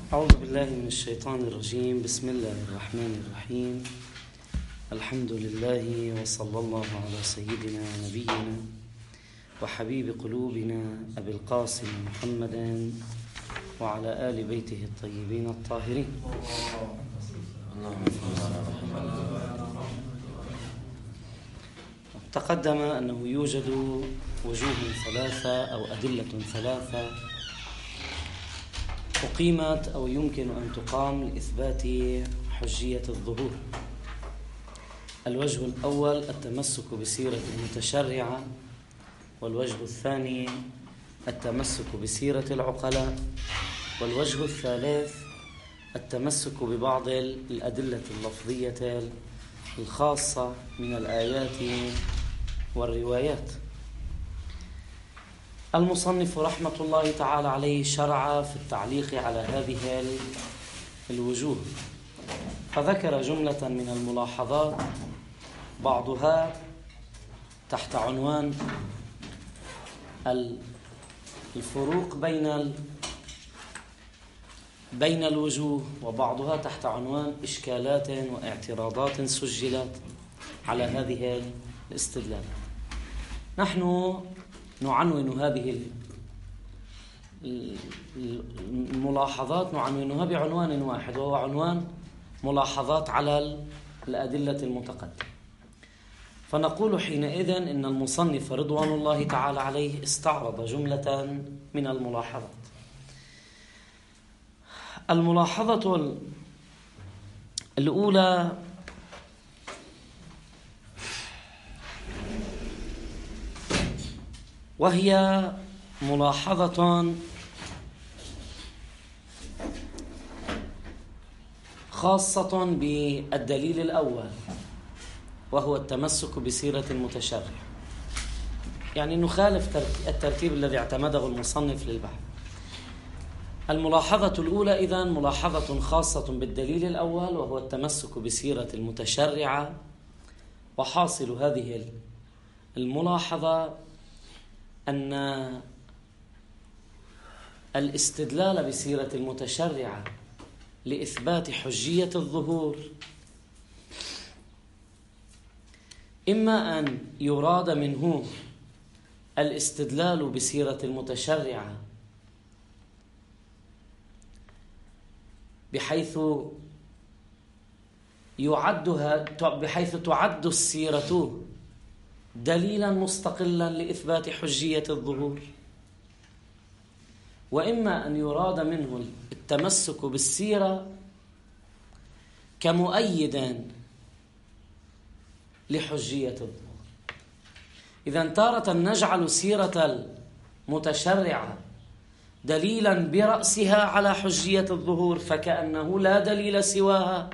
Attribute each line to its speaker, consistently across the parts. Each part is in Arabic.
Speaker 1: أعوذ بالله من الشيطان الرجيم. بسم الله الرحمن الرحيم. الحمد لله وصلى الله على سيدنا ونبينا وحبيب قلوبنا أبي القاسم محمد وعلى آل بيته الطيبين الطاهرين. تقدم أنه يوجد وجوه ثلاثة أو أدلة ثلاثة أقيمت أو يمكن أن تقام لإثبات حجية الظهور. الوجه الأول التمسك بسيرة المتشرعة، والوجه الثاني التمسك بسيرة العقلاء، والوجه الثالث التمسك ببعض الأدلة اللفظية الخاصة من الآيات والروايات. المصنف رحمة الله تعالى عليه شرع في التعليق على هذه الوجوه، فذكر جملة من الملاحظات بعضها تحت عنوان الفروق بين الوجوه، وبعضها تحت عنوان إشكالات واعتراضات سجلت على هذه الاستدلال. نحن نعنون هذه الملاحظات نعنونها بعنوان واحد، وهو عنوان ملاحظات على الأدلة المتقدمة. فنقول حينئذ إن المصنف رضوان الله تعالى عليه استعرض جملة من الملاحظات. الملاحظة الأولى وهي ملاحظة خاصة بالدليل الأول، وهو التمسك بسيرة المتشرع، يعني نخالف الترتيب الذي اعتمده المصنف للبحث. الملاحظة الأولى إذن ملاحظة خاصة بالدليل الأول، وهو التمسك بسيرة المتشرعة. وحاصل هذه الملاحظة أن الاستدلال بسيرة المتشرعة لإثبات حجية الظهور إما أن يراد منه الاستدلال بسيرة المتشرعة بحيث تعد السيرة دليلا مستقلا لإثبات حجية الظهور، وإما أن يراد منه التمسك بالسيرة كمؤيد لحجية الظهور. إذن تارة نجعل سيرة المتشرعة دليلا برأسها على حجية الظهور، فكأنه لا دليل سواها،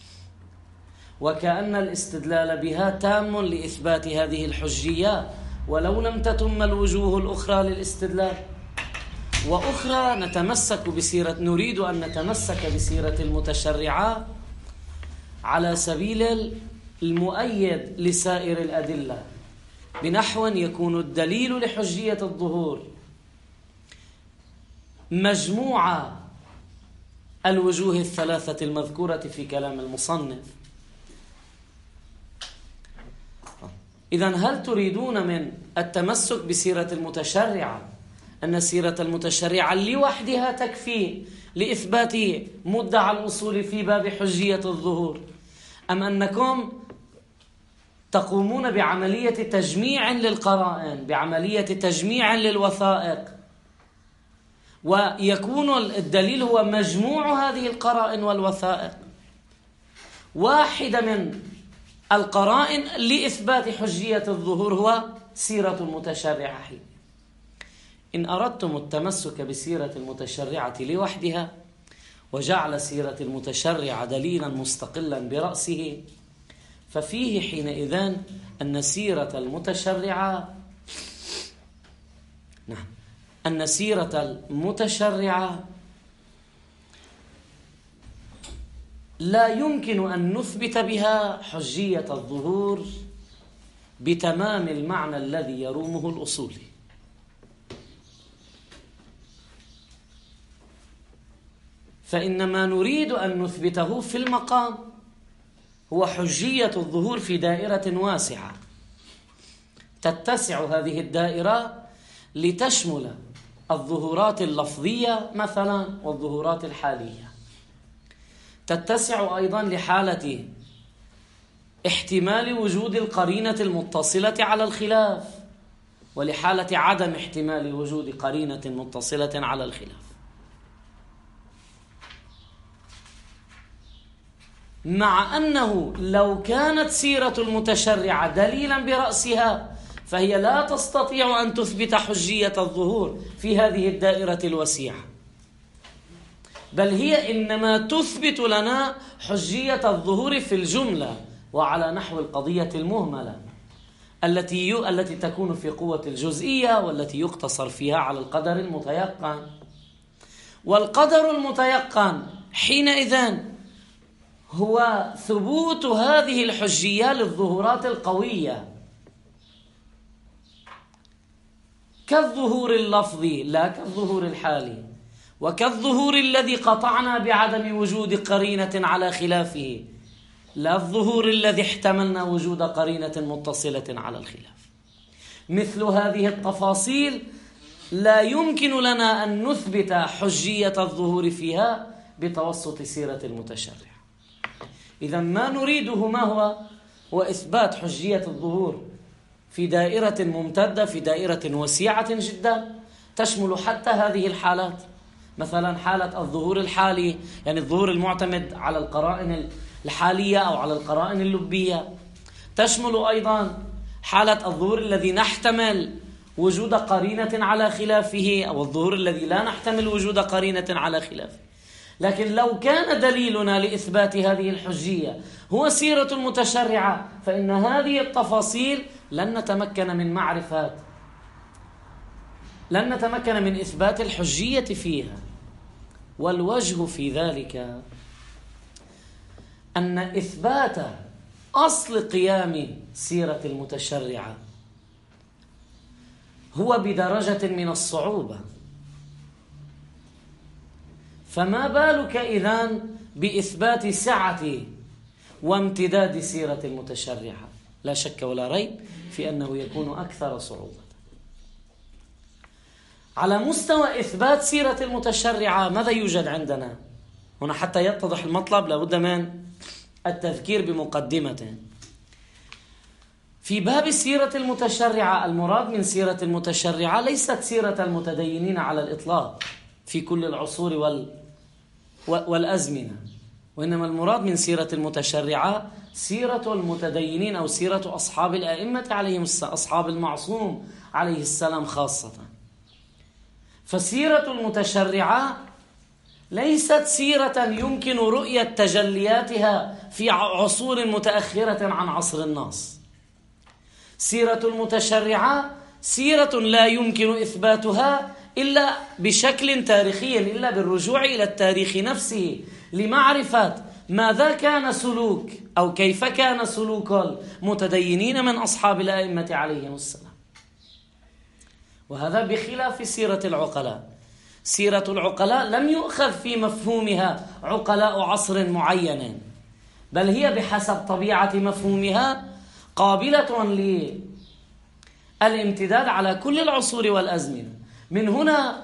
Speaker 1: وكأن الاستدلال بها تام لإثبات هذه الحجية ولو لم تتم الوجوه الأخرى للاستدلال. وأخرى نريد أن نتمسك بسيرة المتشرعة على سبيل المؤيد لسائر الأدلة، بنحو يكون الدليل لحجية الظهور مجموع الوجوه الثلاثة المذكورة في كلام المصنف. إذن هل تريدون من التمسك بسيرة المتشرعة أن سيرة المتشرعة لوحدها تكفي لإثبات مدعى الأصول في باب حجية الظهور، أم أنكم تقومون بعملية تجميع للقرائن، بعملية تجميع للوثائق، ويكون الدليل هو مجموع هذه القرائن والوثائق، واحدة من القرائن لإثبات حجية الظهور هو سيرة المتشرعة. إن أردتم التمسك بسيرة المتشرعة لوحدها وجعل سيرة المتشرع دليلا مستقلا برأسه، ففيه حينئذ أن سيرة المتشرعة لا يمكن أن نثبت بها حجية الظهور بتمام المعنى الذي يرومه الأصولي. فإن ما نريد أن نثبته في المقام هو حجية الظهور في دائرة واسعة، تتسع هذه الدائرة لتشمل الظهورات اللفظية مثلا والظهورات الحالية، تتسع أيضا لحالة احتمال وجود القرينة المتصلة على الخلاف ولحالة عدم احتمال وجود قرينة متصلة على الخلاف. مع أنه لو كانت سيرة المتشرع دليلا برأسها فهي لا تستطيع أن تثبت حجية الظهور في هذه الدائرة الوسيعة، بل هي إنما تثبت لنا حجية الظهور في الجملة وعلى نحو القضية المهملة التي تكون في قوة الجزئية والتي يقتصر فيها على القدر المتيقن. والقدر المتيقن حينئذ هو ثبوت هذه الحجية للظهورات القوية كالظهور اللفظي لا كالظهور الحالي، وكالظهور الذي قطعنا بعدم وجود قرينة على خلافه لا الظهور الذي احتملنا وجود قرينة متصلة على الخلاف. مثل هذه التفاصيل لا يمكن لنا أن نثبت حجية الظهور فيها بتوسط سيرة المتشرع. إذا ما نريده ما هو إثبات حجية الظهور في دائرة ممتدة، في دائرة وسيعة جدا تشمل حتى هذه الحالات، مثلا حالة الظهور الحالي، يعني الظهور المعتمد على القرائن الحالية أو على القرائن اللبية، تشمل أيضا حالة الظهور الذي نحتمل وجود قرينة على خلافه أو الظهور الذي لا نحتمل وجود قرينة على خلافه. لكن لو كان دليلنا لإثبات هذه الحجية هو سيرة المتشرعة فإن هذه التفاصيل لن نتمكن من إثبات الحجية فيها. والوجه في ذلك أن إثبات أصل قيام سيرة المتشرعة هو بدرجة من الصعوبة، فما بالك إذن بإثبات سعة وامتداد سيرة المتشرعة؟ لا شك ولا ريب في أنه يكون أكثر صعوبة. على مستوى إثبات سيرة المتشرعة ماذا يوجد عندنا؟ هنا حتى يتضح المطلب لابد من التذكير بمقدمة. في باب السيرة المتشرعة المراد من سيرة المتشرعة ليست سيرة المتدينين على الإطلاق في كل العصور والأزمنة، وإنما المراد من سيرة المتشرعة سيرة المتدينين أو سيرة أصحاب الأئمة عليهم السلام، أصحاب المعصوم عليه السلام خاصة. فسيرة المتشرعة ليست سيرة يمكن رؤية تجلياتها في عصور متأخرة عن عصر الناس. سيرة المتشرعة سيرة لا يمكن إثباتها إلا بشكل تاريخي، إلا بالرجوع إلى التاريخ نفسه لمعرفة ماذا كان سلوك أو كيف كان سلوك المتدينين من أصحاب الأئمة عليهم السلام. وهذا بخلاف سيرة العقلاء. سيرة العقلاء لم يؤخذ في مفهومها عقلاء عصر معين، بل هي بحسب طبيعة مفهومها قابلة للامتداد على كل العصور والأزمنة. من هنا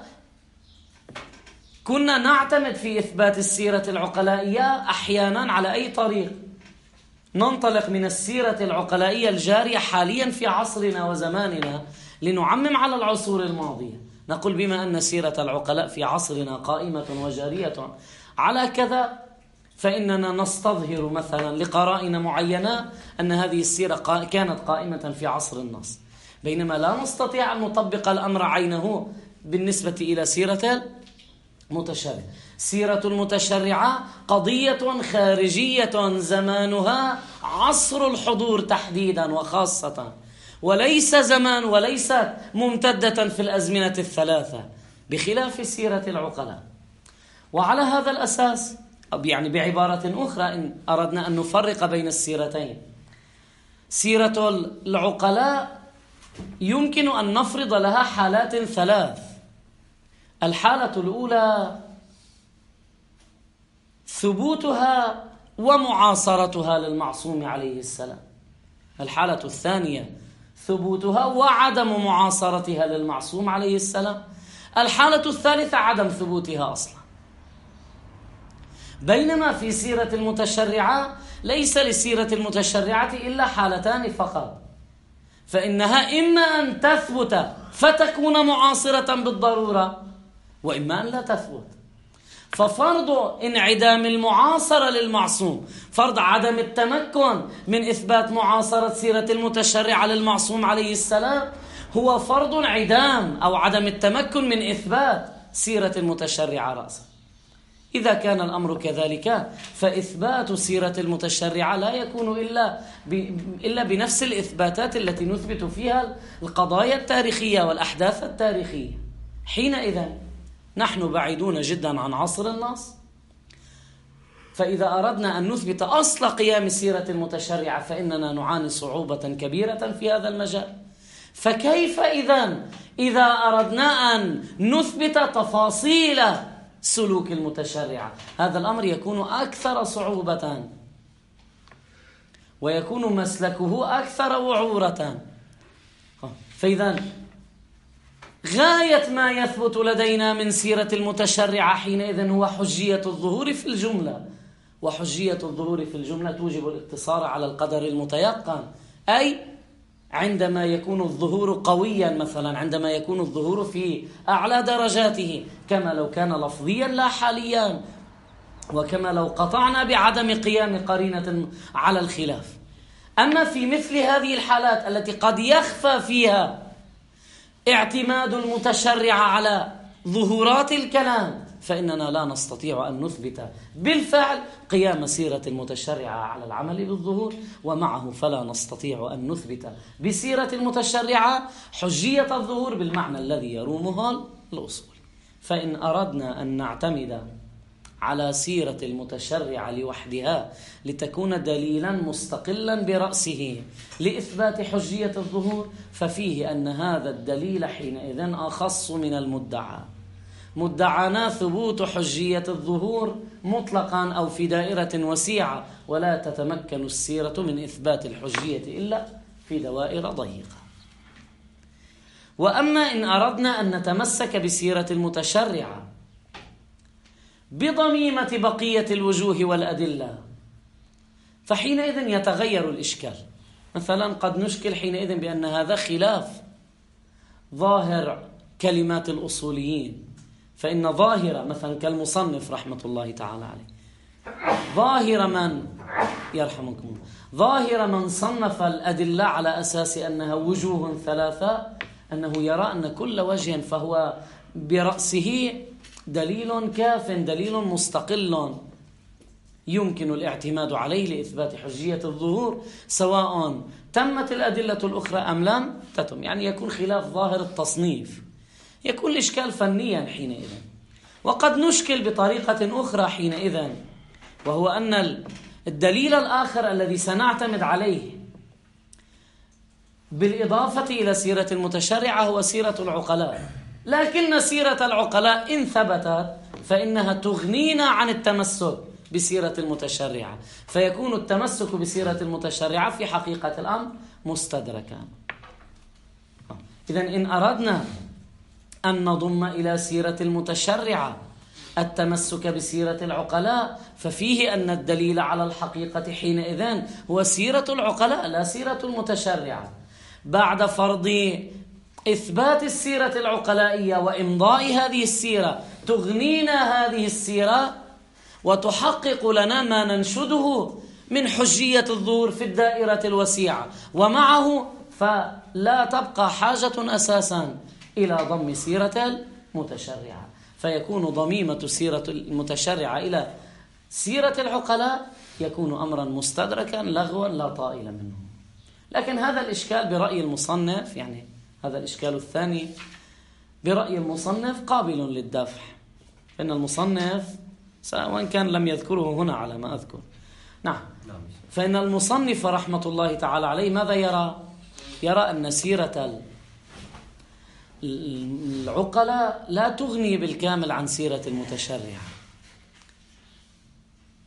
Speaker 1: كنا نعتمد في إثبات السيرة العقلائية أحيانا على أي طريق. ننطلق من السيرة العقلائية الجارية حاليا في عصرنا وزماننا لنعمم على العصور الماضية، نقول بما أن سيرة العقلاء في عصرنا قائمة وجارية على كذا فإننا نستظهر مثلا لقرائن معينة أن هذه السيرة كانت قائمة في عصر النص، بينما لا نستطيع أن نطبق الأمر عينه بالنسبة إلى سيرة المتشرع. سيرة المتشرعة قضية خارجية زمانها عصر الحضور تحديدا وخاصة، وليس زمان وليست ممتدة في الأزمنة الثلاثة بخلاف سيرة العقلاء. وعلى هذا الأساس، يعني بعبارة أخرى إن أردنا أن نفرق بين السيرتين، سيرة العقلاء يمكن أن نفرض لها حالات ثلاث. الحالة الأولى ثبوتها ومعاصرتها للمعصوم عليه السلام. الحالة الثانية ثبوتها وعدم معاصرتها للمعصوم عليه السلام. الحالة الثالثة عدم ثبوتها أصلا. بينما في سيرة المتشرعة ليس لسيرة المتشرعة إلا حالتان فقط، فإنها إما أن تثبت فتكون معاصرة بالضرورة، وإما أن لا تثبت. ففرض انعدام المعاصرة للمعصوم، فرض عدم التمكن من إثبات معاصرة سيرة المتشرع للمعصوم عليه السلام، هو فرض انعدام أو عدم التمكن من إثبات سيرة المتشرع رأسا. إذا كان الأمر كذلك فإثبات سيرة المتشرع لا يكون إلا بنفس الإثباتات التي نثبت فيها القضايا التاريخية والأحداث التاريخية. حينئذ نحن بعيدون جدا عن عصر النص، فإذا أردنا أن نثبت أصل قيام سيرة المتشرع فإننا نعاني صعوبة كبيرة في هذا المجال. فكيف إذا أردنا أن نثبت تفاصيل سلوك المتشرع؟ هذا الأمر يكون أكثر صعوبة ويكون مسلكه أكثر وعورة. فإذا غاية ما يثبت لدينا من سيرة المتشرع حينئذ هو حجية الظهور في الجملة، وحجية الظهور في الجملة توجب الاقتصار على القدر المتيقن، أي عندما يكون الظهور قويا، مثلا عندما يكون الظهور في أعلى درجاته، كما لو كان لفظيا لا حاليا، وكما لو قطعنا بعدم قيام قرينة على الخلاف. أما في مثل هذه الحالات التي قد يخفى فيها اعتماد المتشرع على ظهورات الكلام، فإننا لا نستطيع أن نثبت بالفعل قيام سيرة المتشرع على العمل بالظهور، ومعه فلا نستطيع أن نثبت بسيرة المتشرع حجية الظهور بالمعنى الذي يرومها الأصول. فإن أردنا أن نعتمد على سيرة المتشرع لوحدها لتكون دليلا مستقلا برأسه لإثبات حجية الظهور، ففيه أن هذا الدليل حينئذ أخص من المدعى. مدعانا ثبوت حجية الظهور مطلقا أو في دائرة وسيعة، ولا تتمكن السيرة من إثبات الحجية إلا في دوائر ضيقة. وأما إن أردنا أن نتمسك بسيرة المتشرع بضميمة بقية الوجوه والأدلة، فحينئذ يتغير الإشكال. مثلا قد نشكل حينئذ بأن هذا خلاف ظاهر كلمات الأصوليين، فإن ظاهر مثلا كالمصنف رحمة الله تعالى عليه، ظاهر من صنف الأدلة على أساس أنها وجوه ثلاثة، أنه يرى أن كل وجه فهو برأسه دليل كاف، دليل مستقل يمكن الاعتماد عليه لإثبات حجية الظهور، سواء تمت الأدلة الأخرى أم لم تتم. يعني يكون خلاف ظاهر التصنيف، يكون الإشكال فنيا حينئذ. وقد نشكل بطريقة أخرى حينئذ، وهو أن الدليل الآخر الذي سنعتمد عليه بالإضافة إلى سيرة المتشرعة هو سيرة العقلاء، لكن سيرة العقلاء إن ثبتت فإنها تغنينا عن التمسك بسيرة المتشرعة، فيكون التمسك بسيرة المتشرعة في حقيقة الأمر مستدركا. إذن إن أردنا أن نضم إلى سيرة المتشرعة التمسك بسيرة العقلاء، ففيه أن الدليل على الحقيقة حينئذ هو سيرة العقلاء لا سيرة المتشرعة. بعد فرض إثبات السيرة العقلائية وإمضاء هذه السيرة تغنينا هذه السيرة وتحقق لنا ما ننشده من حجية الظهور في الدائرة الوسيعة، ومعه فلا تبقى حاجة أساسا إلى ضم سيرة المتشرعة، فيكون ضميمة سيرة المتشرعة إلى سيرة العقلاء يكون أمرا مستدركا لغوا لا طائل منه. لكن هذا الإشكال برأي المصنف، يعني هذا الإشكال الثاني برأي المصنف قابل للدفع، فإن المصنف وإن كان لم يذكره هنا على ما أذكر، نعم، فإن المصنف رحمة الله تعالى عليه ماذا يرى؟ يرى أن سيرة العقلاء لا تغني بالكامل عن سيرة المتشرعة،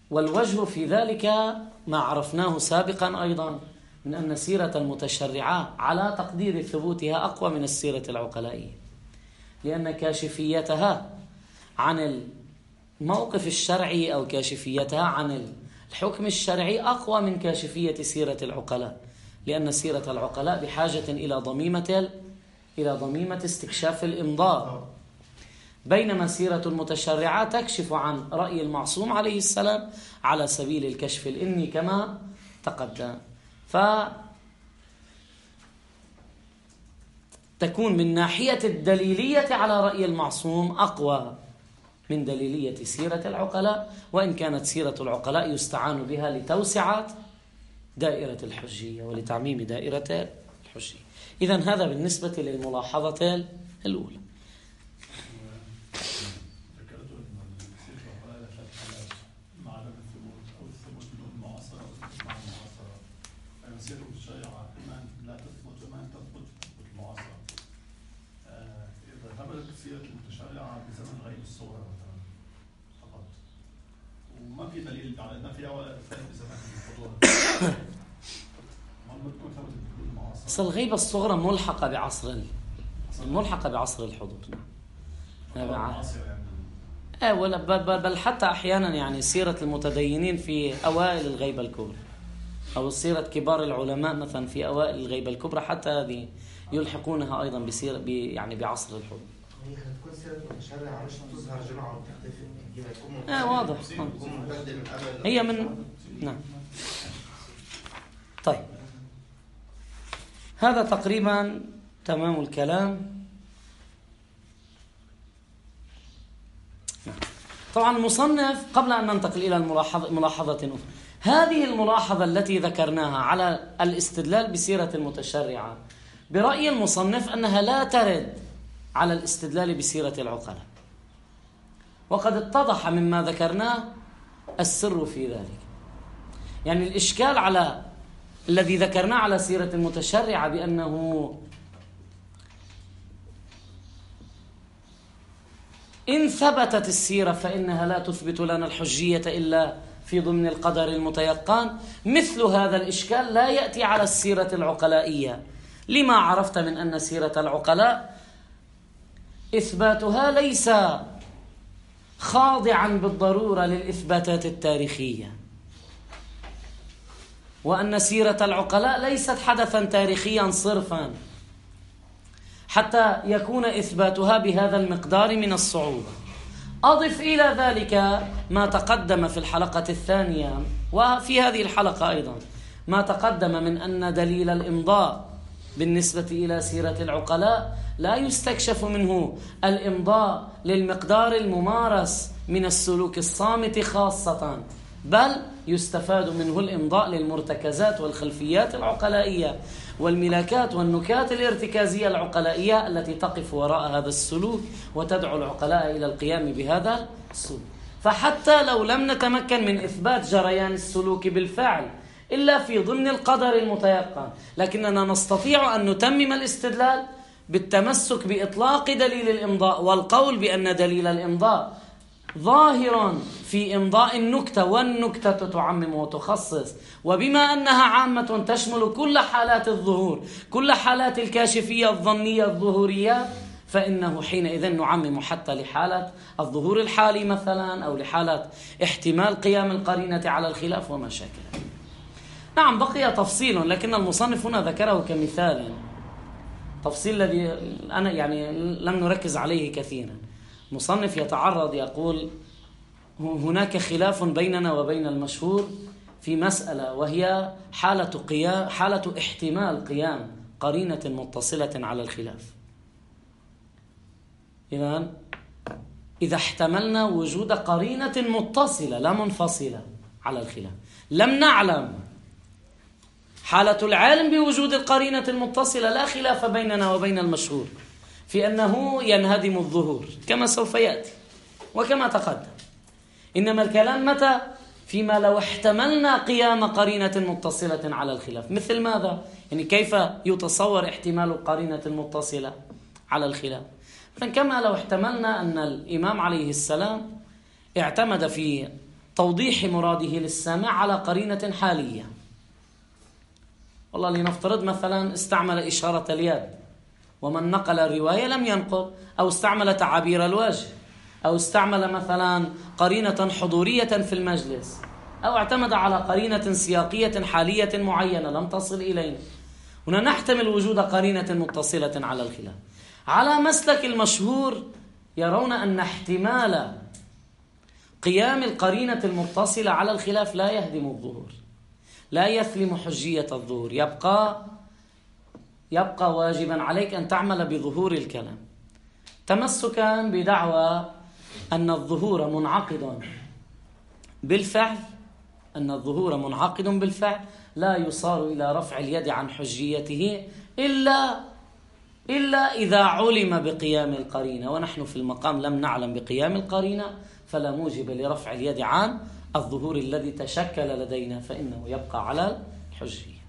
Speaker 1: والوجه في ذلك ما عرفناه سابقا أيضا من أن سيرة المتشرعة على تقدير ثبوتها أقوى من السيرة العقلائية، لأن كاشفيتها عن الموقف الشرعي أو كاشفيتها عن الحكم الشرعي أقوى من كاشفية سيرة العقلاء، لأن سيرة العقلاء بحاجة إلى ضميمة استكشاف الإمضاء، بينما سيرة المتشرعة تكشف عن رأي المعصوم عليه السلام على سبيل الكشف الإني كما تقدم، فتكون من ناحية الدليلية على رأي المعصوم أقوى من دليلية سيرة العقلاء، وإن كانت سيرة العقلاء يستعان بها لتوسعة دائرة الحجية ولتعميم دائرة الحجية. إذن هذا بالنسبة للملاحظة الأولى.
Speaker 2: ما في دليل على نفيها ولا إثبات بزمان الحضور.
Speaker 1: أصل الغيبة الصغرى ملحقة بعصر الحضور. بل حتى أحيانا يعني سيرة المتدينين في أوائل الغيبة الكبرى، أو سيرة كبار العلماء مثلا في أوائل الغيبة الكبرى، حتى هذه يلحقونها أيضا بسيرة يعني بعصر الحضور.
Speaker 3: هي هتكون سيرة متشرعة علشان تظهر جمعة وتختفي.
Speaker 1: واضح. هي من نعم. طيب، هذا تقريبا تمام الكلام. طبعا المصنف قبل أن ننتقل إلى ملاحظة أخرى، هذه الملاحظة التي ذكرناها على الاستدلال بسيرة المتشرعة، برأي المصنف أنها لا ترد على الاستدلال بسيرة العقلاء، وقد اتضح مما ذكرناه السر في ذلك. يعني الإشكال على الذي ذكرناه على سيرة المتشرعة بأنه إن ثبتت السيرة فإنها لا تثبت لنا الحجية إلا في ضمن القدر المتيقن، مثل هذا الإشكال لا يأتي على السيرة العقلائية، لما عرفت من أن سيرة العقلاء إثباتها ليس خاضعا بالضرورة للإثباتات التاريخية، وأن سيرة العقلاء ليست حدثا تاريخيا صرفا حتى يكون إثباتها بهذا المقدار من الصعوبة. أضف إلى ذلك ما تقدم في الحلقة الثانية وفي هذه الحلقة أيضا، ما تقدم من أن دليل الإمضاء بالنسبة إلى سيرة العقلاء لا يستكشف منه الإمضاء للمقدار الممارس من السلوك الصامت خاصة، بل يستفاد منه الإمضاء للمرتكزات والخلفيات العقلائية والملاكات والنكات الارتكازية العقلائية التي تقف وراء هذا السلوك وتدعو العقلاء إلى القيام بهذا السلوك. فحتى لو لم نتمكن من إثبات جريان السلوك بالفعل إلا في ضمن القدر المتيقن، لكننا نستطيع أن نتمم الاستدلال بالتمسك بإطلاق دليل الإمضاء والقول بأن دليل الإمضاء ظاهر في إمضاء النكتة، والنكتة تعمم وتخصص، وبما أنها عامة تشمل كل حالات الظهور، كل حالات الكاشفية الظنية الظهورية، فإنه حينئذ نعمم حتى لحالة الظهور الحالي مثلا، أو لحالة احتمال قيام القرينة على الخلاف وما شاكل. نعم، بقي تفصيل، لكن المصنف هنا ذكره كمثال، تفصيل الذي أنا يعني لم نركز عليه كثيرا. مصنف يتعرض يقول هناك خلاف بيننا وبين المشهور في مسألة، وهي حالة احتمال قيام قرينة متصلة على الخلاف. إذا احتملنا وجود قرينة متصلة لا منفصلة على الخلاف، لم نعلم حالة العالم بوجود القرينة المتصلة، لا خلاف بيننا وبين المشهور في أنه ينهدم الظهور كما سوف يأتي وكما تقدم. إنما الكلام متى؟ فيما لو احتملنا قيام قرينة متصلة على الخلاف. مثل ماذا؟ يعني كيف يتصور احتمال القرينة المتصلة على الخلاف؟ كما لو احتملنا أن الإمام عليه السلام اعتمد في توضيح مراده للسامع على قرينة حالية. والله لنفترض مثلا استعمل إشارة اليد، ومن نقل الرواية لم ينقل، أو استعمل تعابير الوجه، أو استعمل مثلا قرينة حضورية في المجلس، أو اعتمد على قرينة سياقية حالية معينة لم تصل إلينا. هنا نحتمل وجود قرينة متصلة على الخلاف. على مسلك المشهور يرون أن احتمال قيام القرينة المتصلة على الخلاف لا يهدم الظهور، لا يثلم حجية الظهور، يبقى واجبا عليك أن تعمل بظهور الكلام، تمسكا بدعوى أن الظهور منعقد بالفعل، لا يصار إلى رفع اليد عن حجيته إلا إذا علم بقيام القرينة، ونحن في المقام لم نعلم بقيام القرينة، فلا موجب لرفع اليد عن الظهور الذي تشكل لدينا، فإنه يبقى على الحجية.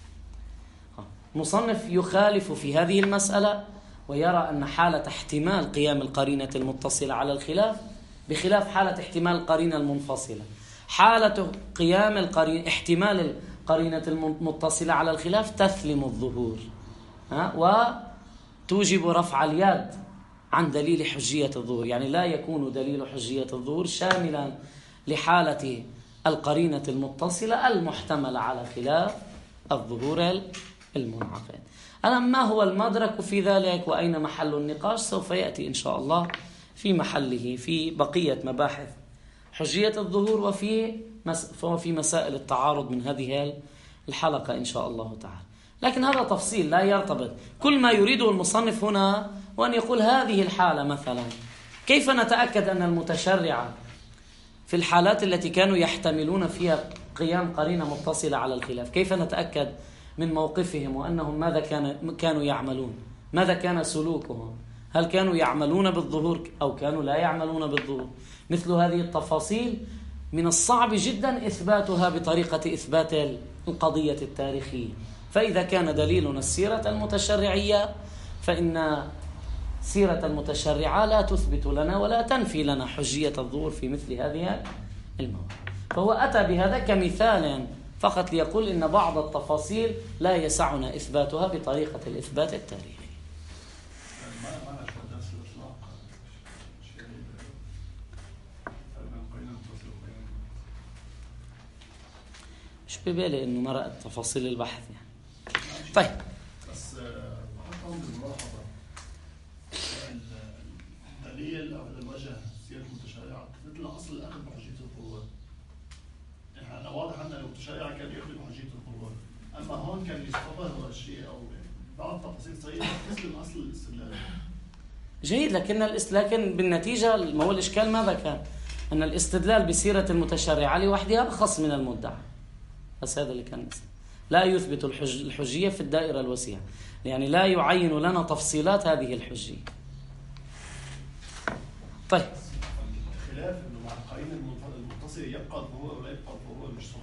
Speaker 1: مصنف يخالف في هذه المسألة، ويرى أن حالة احتمال قيام القرينة المتصلة على الخلاف بخلاف حالة احتمال القرينة المنفصلة. حالة قيام احتمال القرينة المتصلة على الخلاف تثلم الظهور وتوجب رفع اليد عن دليل حجية الظهور، يعني لا يكون دليل حجية الظهور شاملا لحالة القرينة المتصلة المحتملة على خلاف الظهور المنعقد. ما هو المدرك في ذلك وأين محل النقاش سوف يأتي إن شاء الله في محله في بقية مباحث حجية الظهور وفي مسائل التعارض من هذه الحلقة إن شاء الله تعالى. لكن هذا تفصيل لا يرتبط. كل ما يريده المصنف هنا وأن يقول هذه الحالة مثلا كيف نتأكد أن المتشرع في الحالات التي كانوا يحتملون فيها قيام قرينة متصلة على الخلاف، كيف نتأكد من موقفهم وأنهم ماذا كانوا يعملون، ماذا كان سلوكهم، هل كانوا يعملون بالظهور أو كانوا لا يعملون بالظهور. مثل هذه التفاصيل من الصعب جدا إثباتها بطريقة إثبات القضية التاريخية. فإذا كان دليلنا السيرة المتشرعية فإن سيرة المتشرعة لا تثبت لنا ولا تنفي لنا حجية الظهور في مثل هذه المواضع. فهو أتى بهذا كمثال فقط ليقول إن بعض التفاصيل لا يسعنا إثباتها بطريقة الإثبات التاريخي. مش ببالي إنه مرأت تفاصيل البحث يعني. طيب
Speaker 2: بس حطهم بالملاحظة الدليل أو الوجه سيرة المتشرعة مثل أصل الأخذ بحجية الظهور. يعني واضح أن المتشرع كان يأخذ بحجية الظهور، أما هون كان يستظهر الشيء أو بعض تفاصيل صغيرة تسلم أصل الاستدلال.
Speaker 1: جيد، لكن بالنتيجة ما هو الإشكال ماذا كان؟ أن الاستدلال بسيرة المتشرعة لوحدها أرخص من المدعى، بس هذا اللي كان لا يثبت الحجية في الدائرة الوسيعة، يعني لا يعين لنا تفصيلات هذه الحجية. طيب
Speaker 2: الخلاف إنه مع القرينة المتصلة يبقى الظهور أو لا يبقى الظهور مش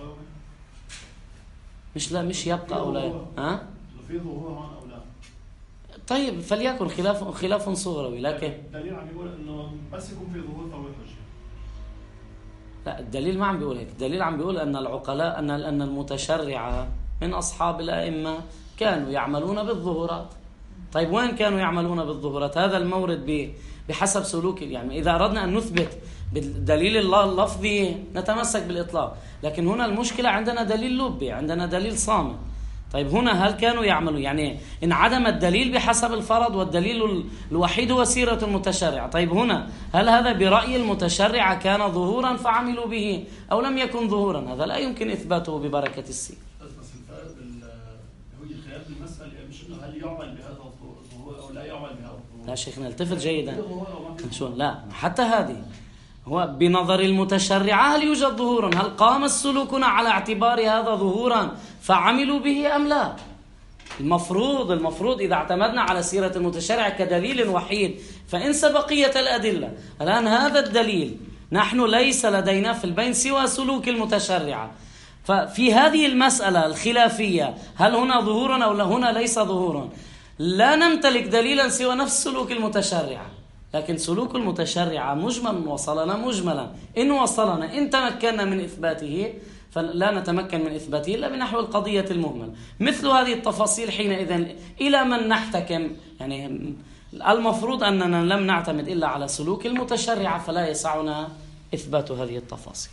Speaker 2: صغير؟
Speaker 1: مش يبقى أو لا
Speaker 2: في ظهور هون أو لا؟
Speaker 1: طيب فليكن خلاف صغروي، لكن
Speaker 2: الدليل عم يقول إنه بس يكون في ظهور فهو حجية.
Speaker 1: لا، الدليل ما عم بيقول هيك. الدليل عم بيقول أن العقلاء أن المتشرعة من أصحاب الأئمة كانوا يعملون بالظهورات. طيب وين كانوا يعملون بالظهورات؟ هذا المورد بحسب سلوك، يعني إذا أردنا أن نثبت بالدليل اللفظي نتمسك بالإطلاق، لكن هنا المشكلة عندنا دليل لبي، عندنا دليل صامت. طيب هنا هل كانوا يعملون؟ يعني انعدم الدليل بحسب الفرض والدليل الوحيد هو سيرة المتشرع. طيب هنا هل هذا برأي المتشرع كان ظهورا فعملوا به أو لم يكن ظهورا؟ هذا لا يمكن إثباته ببركة السير.
Speaker 2: بس الفرق هو الخلاف بالمسألة مش إنه هل يعمل بهذا الظهور أو لا يعمل بهذا الظهور.
Speaker 1: لا شيخنا التفت جيدا. لا حتى هذه هو بنظر المتشرعة هل يوجد ظهورا؟ هل قام السلوكنا على اعتبار هذا ظهورا فعملوا به أم لا؟ المفروض إذا اعتمدنا على سيرة المتشرع كدليل وحيد فإنسى بقية الأدلة. الآن هذا الدليل نحن ليس لدينا في البين سوى سلوك المتشرعة، ففي هذه المسألة الخلافية هل هنا ظهورا أو هنا ليس ظهورا لا نمتلك دليلا سوى نفس سلوك المتشرعة. لكن سلوك المتشرعة مجمل وصلنا مجملا، إن وصلنا إن تمكنا من إثباته فلا نتمكن من إثباته إلا بنحو القضية المهمل. مثل هذه التفاصيل حينئذ إلى من نحتكم؟ يعني المفروض أننا لم نعتمد إلا على سلوك المتشرعة، فلا يسعنا إثبات هذه التفاصيل.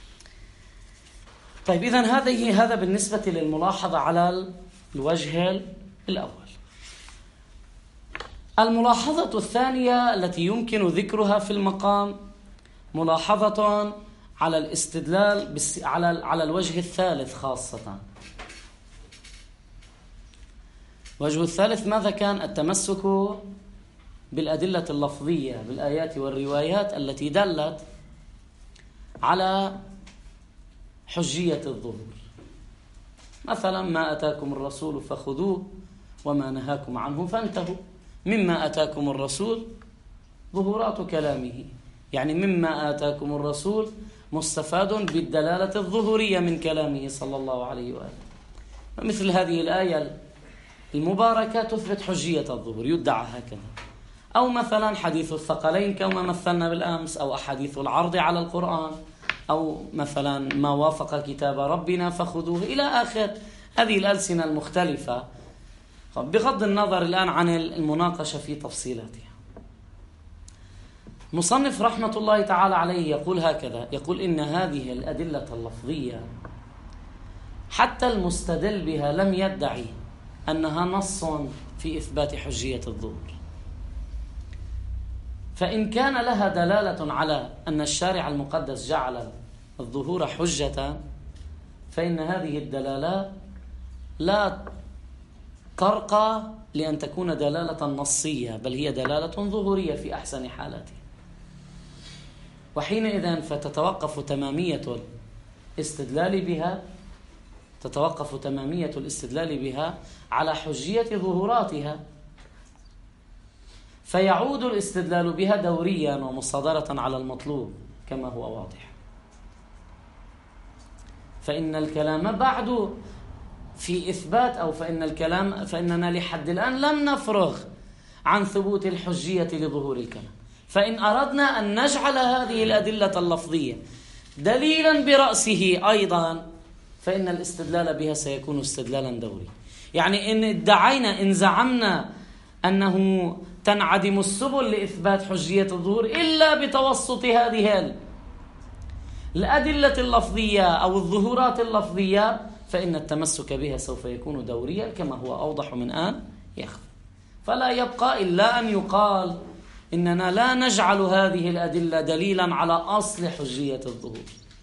Speaker 1: طيب إذن هذا بالنسبة للملاحظة على الوجه الأول. الملاحظة الثانية التي يمكن ذكرها في المقام ملاحظة على الاستدلال على الوجه الثالث خاصة. الوجه الثالث ماذا كان؟ التمسك بالأدلة اللفظية بالآيات والروايات التي دلت على حجية الظهور. مثلا ما أتاكم الرسول فخذوه وما نهاكم عنه فانتهوا. مما أتاكم الرسول ظهورات كلامه، يعني مما آتاكم الرسول مستفاد بالدلالة الظهورية من كلامه صلى الله عليه وآله. مثل هذه الآية المباركة تثبت حجية الظهور، يدعى هكذا. أو مثلا حديث الثقلين كما مثلنا بالأمس، أو أحاديث العرض على القرآن، أو مثلا ما وافق كتاب ربنا فخذوه، إلى آخر هذه الألسنة المختلفة، بغض النظر الآن عن المناقشة في تفصيلاتها. مصنف رحمة الله تعالى عليه يقول هكذا، يقول إن هذه الأدلة اللفظية حتى المستدل بها لم يدعي أنها نص في إثبات حجية الظهور، فإن كان لها دلالة على أن الشارع المقدس جعل الظهور حجة، فإن هذه الدلالة لا ترقى لأن تكون دلالة نصية، بل هي دلالة ظهورية في أحسن حالاتها. وحينئذ فتتوقف تمامية الاستدلال بها على حجية ظهوراتها، فيعود الاستدلال بها دوريا ومصادرة على المطلوب كما هو واضح. فإن الكلام بعد في إثبات، أو فإننا لحد الآن لم نفرغ عن ثبوت الحجية لظهور الكلام. فإن أردنا أن نجعل هذه الأدلة اللفظية دليلا برأسه أيضا، فإن الاستدلال بها سيكون استدلالا دوري. يعني إن زعمنا أنه تنعدم السبل لإثبات حجية الظهور إلا بتوسط هذه الأدلة اللفظية أو الظهورات اللفظية، فإن التمسك بها سوف يكون دوريا كما هو أوضح من آن يخفى. فلا يبقى إلا أن يقال إننا لا نجعل هذه الأدلة دليلا على أصل حجية الظهور،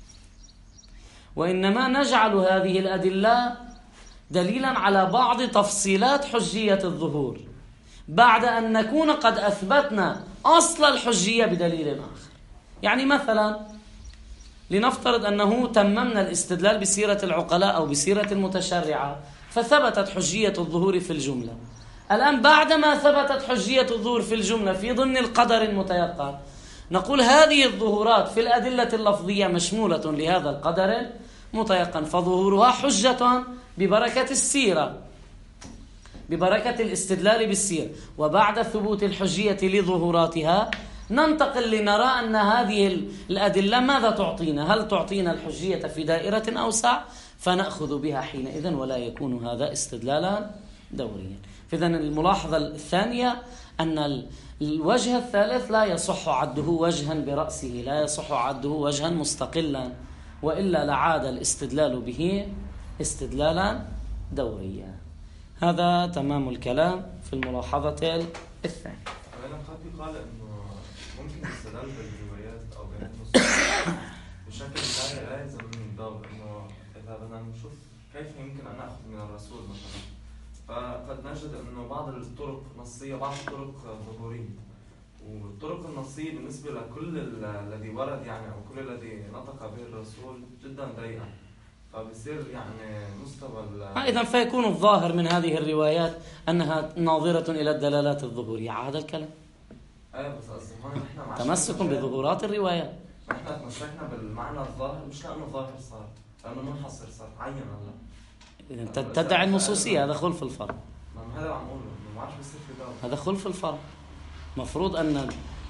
Speaker 1: وإنما نجعل هذه الأدلة دليلا على بعض تفصيلات حجية الظهور بعد أن نكون قد أثبتنا أصل الحجية بدليل آخر. يعني مثلا لنفترض أنه تممنا الاستدلال بسيرة العقلاء أو بسيرة المتشرعة فثبتت حجية الظهور في الجملة. الآن بعدما ثبتت حجية الظهور في الجملة في ضمن القدر المتيقن، نقول هذه الظهورات في الأدلة اللفظية مشمولة لهذا القدر متيقن، فظهورها حجة ببركة السيرة، ببركة الاستدلال بالسيرة. وبعد ثبوت الحجية لظهوراتها ننتقل لنرى أن هذه الأدلة ماذا تعطينا؟ هل تعطينا الحجية في دائرة أوسع؟ فنأخذ بها حينئذ، ولا يكون هذا استدلالا دوريا. فإذن الملاحظة الثانية أن الوجه الثالث لا يصح عده وجها برأسه، لا يصح عده وجها مستقلا، وإلا لعاد الاستدلال به استدلالا دوريا. هذا تمام الكلام في الملاحظة الثانية.
Speaker 4: أنا خاطي قال إنه ممكن الاستدلال بالروايات أو بالنصوص بشكل لا يلزم من الدور، إنه إذا بدنا نشوف كيف يمكن أن نأخذ من الرسول مثلا، فقد نجد إنه بعض الطرق نصية بعض الطرق ظهورية، والطرق النصية بالنسبة لكل الذي ورد يعني أو كل الذي نطق به الرسول جدا ضيقة، فبصير يعني مستوى
Speaker 1: إذن فيكون الظاهر من هذه الروايات أنها ناظرة إلى الدلالات الظهورية. هذا الكلام
Speaker 4: بس قصدي هون نحن
Speaker 1: تمسك بظهورات الروايات،
Speaker 4: نحن تمسكنا بالمعنى الظاهر مش لأنه ظاهر صار، لأنه منحصر صار عين الله.
Speaker 1: إذا تدعي النصوصية، هذا خلف الفرع.
Speaker 4: هذا عم أقوله، ما عادش بيصير في دور،
Speaker 1: هذا خلف الفرع. مفروض أن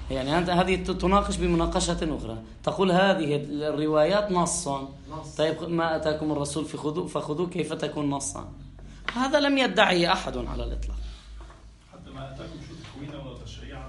Speaker 1: يعني هذه تناقش بمناقشة أخرى، تقول هذه الروايات نص. طيب ما أتاكم الرسول فخذوه، كيف تكون نصا؟ هذا لم يدعي أحد على الإطلاق.
Speaker 2: حتى ما أتاكم شو تكوينا ولا تشريعا.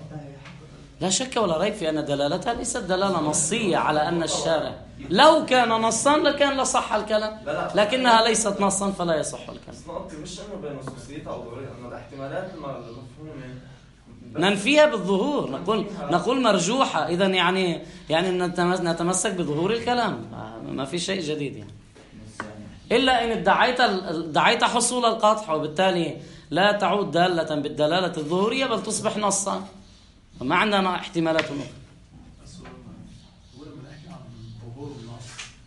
Speaker 1: لا شك ولا ريب في أن دلالتها ليست دلالة نصية على أن الشارع لو كان نصا لكان لصح الكلام، لكنها ليست نصا فلا يصح الكلام.
Speaker 4: نقطة مش إنه بين نصوصيتها أو ضرورية، إنه الاحتمالات المفهومة
Speaker 1: ننفيها بالظهور، نقول مرجوحة. إذا يعني نتمسك بظهور الكلام، ما في شيء جديد يعني. إلا إن ادعيت حصول القطع، وبالتالي لا تعود دالة بالدلالة الظهورية بل تصبح نصا، ما عندنا احتمالات أخرى.
Speaker 2: بس هو لما نحكي عن ظهور النص،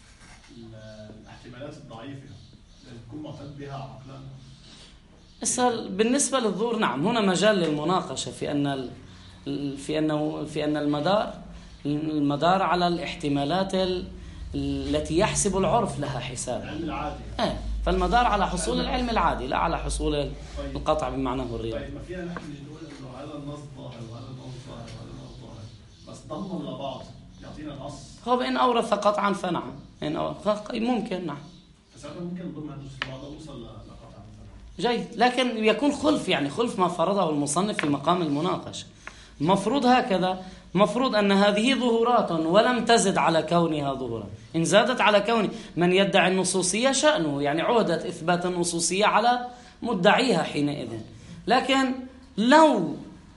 Speaker 2: الاحتمالات الضعيفة تكون معتد بها عقلا.
Speaker 1: بالنسبة للظهور نعم، هنا مجال للمناقشة في أن المدار على الاحتمالات التي يحسب العرف لها حساب.
Speaker 2: العلم العادي.
Speaker 1: فالمدار على حصول العلم العادي لا على حصول القطع بمعناه الرياضي.
Speaker 2: طيب ما فينا نحكي نقول إنه هذا النص ظاهر وهذا النص ظاهر وهذا النص ظاهر، بس ضمن لبعض يعطينا نص.
Speaker 1: هو إن أورث قطعا فنعم، ممكن نعم.
Speaker 2: بس هذا ممكن ضمن هذا بعض نوصل لقطعا.
Speaker 1: جيد، لكن يكون خلف، يعني خلف ما فرضه المصنف في مقام المناقشة. مفروض هكذا، مفروض أن هذه ظهورات ولم تزد على كونها ظهورا. إن زادت على كون من يدعي النصوصية شأنه، يعني عهدت إثبات النصوصية على مدعيها حينئذ. لكن لو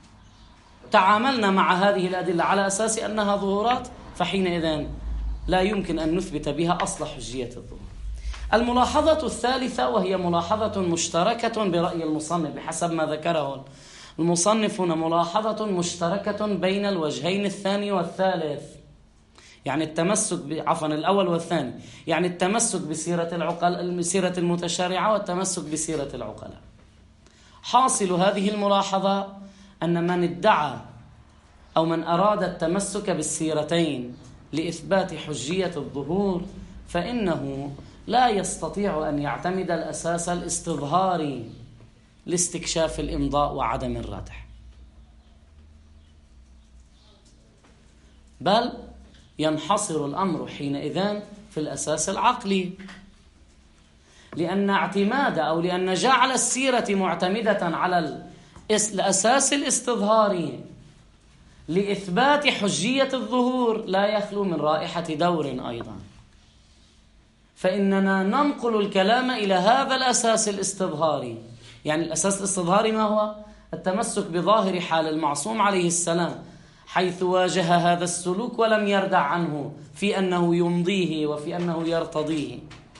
Speaker 1: تعاملنا مع هذه الأدلة على أساس أنها ظهورات فحينئذ لا يمكن أن نثبت بها أصل حجية الظهور. الملاحظة الثالثة، وهي ملاحظة مشتركة برأي المصنف بحسب ما ذكره المصنف هنا، ملاحظة مشتركة بين الوجهين الثاني والثالث، يعني التمسك الأول والثاني، يعني التمسك بسيرة المتشارعة والتمسك بسيرة العقلاء. حاصل هذه الملاحظة أن من ادعى أو من أراد التمسك بالسيرتين لإثبات حجية الظهور فإنه لا يستطيع أن يعتمد الأساس الاستظهاري لاستكشاف الإمضاء وعدم الردح، بل ينحصر الأمر حينئذ في الأساس العقلي، لأن جعل السيرة معتمدة على الأساس الاستظهاري لإثبات حجية الظهور لا يخلو من رائحة دور أيضا. فإننا ننقل الكلام إلى هذا الأساس الاستظهاري. يعني الأساس الاستظهاري ما هو؟ التمسك بظاهر حال المعصوم عليه السلام، حيث واجه هذا السلوك ولم يردع عنه في أنه يمضيه وفي أنه يرتضيه.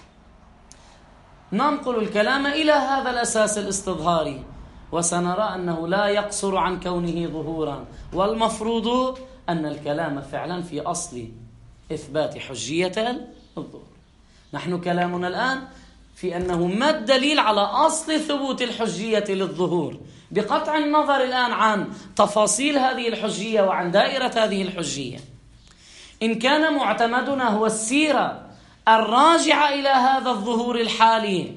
Speaker 1: ننقل الكلام إلى هذا الأساس الاستظهاري، وسنرى أنه لا يقصر عن كونه ظهورا، والمفروض أن الكلام فعلا في أصل إثبات حجية الظهور. نحن كلامنا الآن في أنه ما الدليل على أصل ثبوت الحجية للظهور، بقطع النظر الآن عن تفاصيل هذه الحجية وعن دائرة هذه الحجية. إن كان معتمدنا هو السيرة الراجعة إلى هذا الظهور الحالي،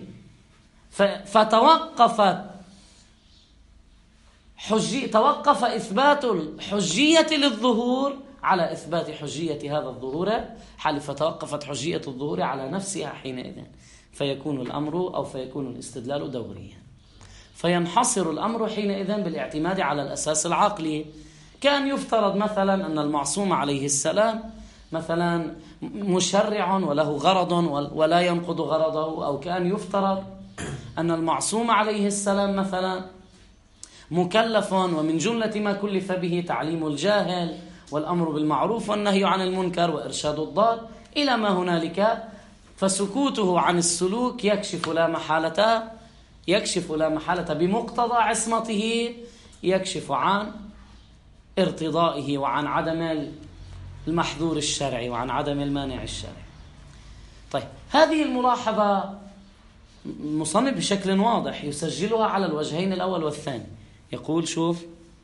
Speaker 1: توقف إثبات الحجية للظهور على إثبات حجية هذا الظهور حال، فتوقفت حجية الظهور على نفسها حينئذ، فيكون الأمر أو فيكون الاستدلال دوريا، فينحصر الأمر حينئذ بالاعتماد على الأساس العقلي. كان يفترض مثلا أن المعصوم عليه السلام مثلا مشرع وله غرض ولا ينقض غرضه، أو كان يفترض أن المعصوم عليه السلام مثلا مكلف ومن جملة ما كلف به تعليم الجاهل والأمر بالمعروف والنهي عن المنكر وإرشاد الضال إلى ما هنالك، فسكوته عن السلوك يكشف لا محالة بمقتضى عصمته، يكشف عن ارتضائه وعن عدم المحظور الشرعي وعن عدم المانع الشرعي. طيب هذه الملاحظة المصنف بشكل واضح يسجلها على الوجهين الأول والثاني. يقول شوف: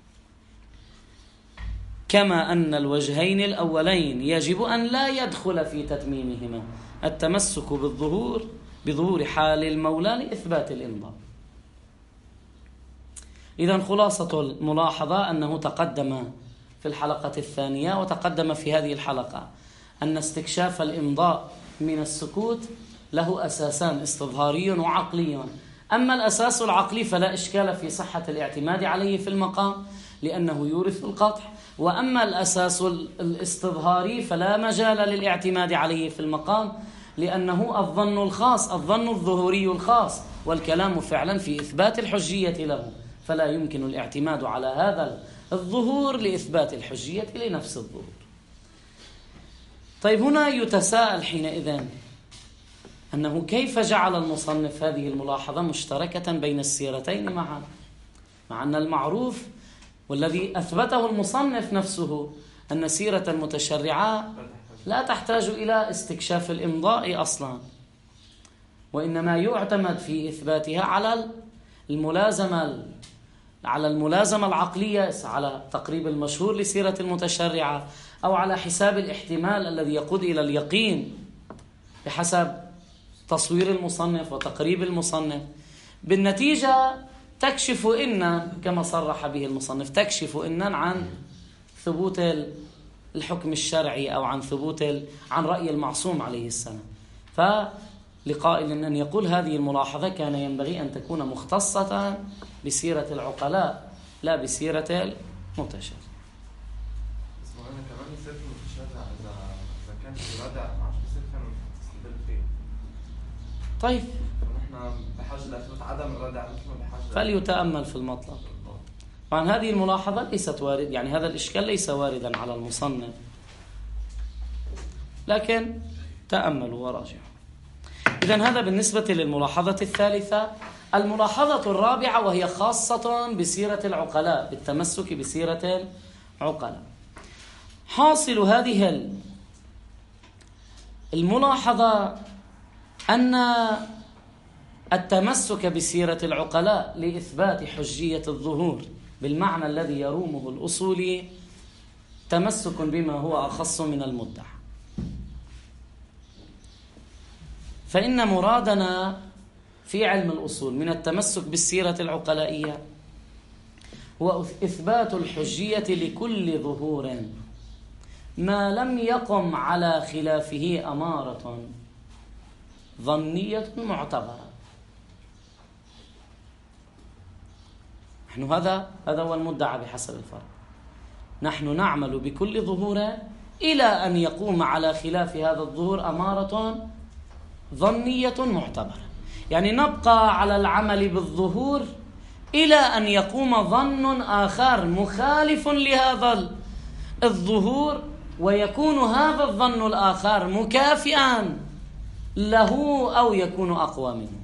Speaker 1: كما أن الوجهين الأولين يجب أن لا يدخل في تتميمهما التمسك بظهور حال المولى لإثبات الإمضاء. إذن خلاصة الملاحظة أنه تقدم في الحلقة الثانية وتقدم في هذه الحلقة أن استكشاف الإمضاء من السكوت له أساسان استظهاري وعقلي. أما الأساس العقلي فلا إشكال في صحة الاعتماد عليه في المقام لأنه يورث القطع، وأما الأساس الاستظهاري فلا مجال للاعتماد عليه في المقام لأنه الظن الخاص، الظن الظهوري الخاص، والكلام فعلا في إثبات الحجية له، فلا يمكن الاعتماد على هذا الظهور لإثبات الحجية لنفس الظهور. طيب هنا يتساءل حينئذ أنه كيف جعل المصنف هذه الملاحظة مشتركة بين السيرتين معا، مع أن المعروف والذي أثبته المصنف نفسه أن سيرة المتشرعة لا تحتاج إلى استكشاف الإمضاء أصلا، وإنما يعتمد في إثباتها على الملازمة العقلية، على تقريب المشهور لسيرة المتشرعة، أو على حساب الاحتمال الذي يقود إلى اليقين بحسب تصوير المصنف وتقريب المصنف. بالنتيجة تكشف إن كما صرح به المصنف تكشف إن عن ثبوت الحكم الشرعي أو عن رأي المعصوم عليه السلام. فلقائل أن يقول هذه الملاحظة كان ينبغي أن تكون مختصة بسيرة العقلاء لا بسيرة المتشرع.
Speaker 4: بس أنا كمان سيرة المتشرع إذا كان في ردع ما عادش بصير كان تستدل فيه.
Speaker 1: طيب
Speaker 4: نحن بحاجة لإثبات عدم الردع مثل ما بحاجة
Speaker 1: فليتأمل في المطلب. طبعا هذه الملاحظة ليست وارد، يعني هذا الإشكال ليس واردا على المصنف، لكن تأملوا وراجعوا. إذن هذا بالنسبة للملاحظة الثالثة. الملاحظة الرابعة وهي خاصة بسيرة العقلاء، بالتمسك بسيرة العقلاء. حاصل هذه الملاحظة أن التمسك بسيرة العقلاء لإثبات حجية الظهور بالمعنى الذي يرومه الأصولي تمسك بما هو أخص من المدعى. فإن مرادنا في علم الأصول من التمسك بالسيرة العقلائية هو إثبات الحجية لكل ظهور ما لم يقم على خلافه أمارة ظنية معتبرة. نحن هذا هو المدعى بحسب الفرق. نحن نعمل بكل ظهور إلى أن يقوم على خلاف هذا الظهور أمارة ظنية معتبرة، يعني نبقى على العمل بالظهور إلى أن يقوم ظن آخر مخالف لهذا الظهور ويكون هذا الظن الآخر مكافئا له أو يكون أقوى منه.